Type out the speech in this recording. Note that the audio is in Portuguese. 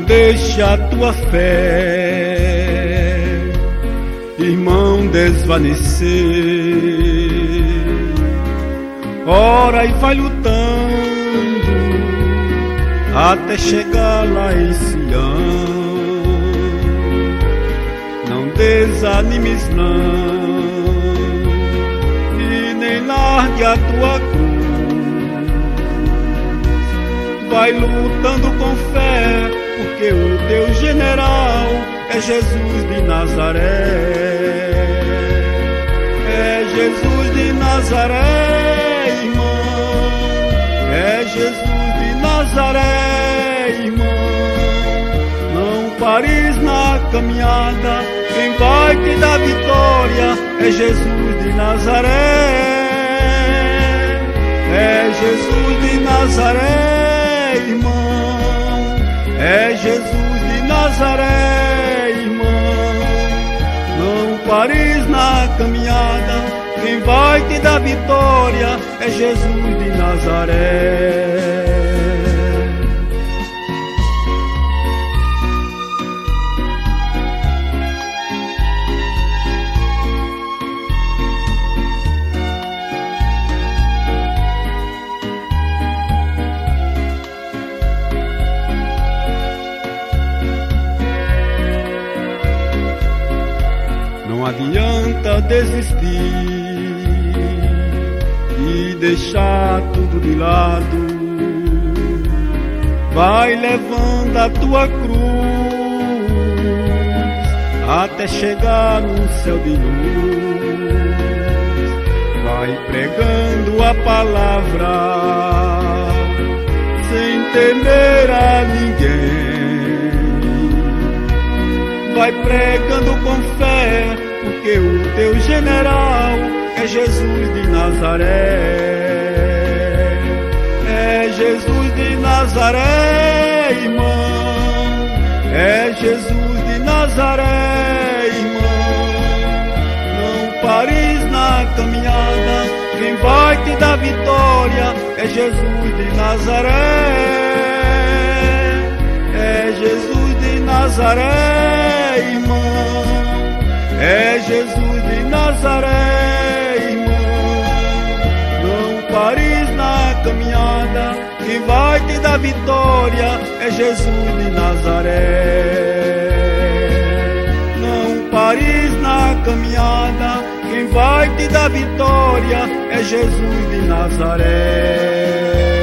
deixe a tua fé, irmão, desvanecer. Ora e vai lutando até chegar lá em Sião. Não desanimes não, e nem largue a tua cruz. Vai lutando com fé, porque o teu general é Jesus de Nazaré. É Jesus de Nazaré, irmão. É Jesus de Nazaré, irmão. Não pares na caminhada, quem vai te dar vitória é Jesus de Nazaré. É Jesus de Nazaré, irmão. É Jesus de Nazaré, irmão. Não pares na caminhada, quem vai te dar vitória é Jesus de Nazaré. Não adianta desistir e deixar tudo de lado. Vai levando a tua cruz até chegar no céu de luz. Vai pregando a palavra sem temer a ninguém. Vai pregando com fé, porque o teu general é Jesus de Nazaré. É Jesus de Nazaré, irmão. É Jesus de Nazaré, irmão. Não pares na caminhada, quem vai te dar vitória é Jesus de Nazaré. É Jesus de Nazaré, irmão. É Jesus de Nazaré, irmão. Não pares na caminhada, quem vai te dar vitória é Jesus de Nazaré. Não pares na caminhada, quem vai te dar vitória é Jesus de Nazaré.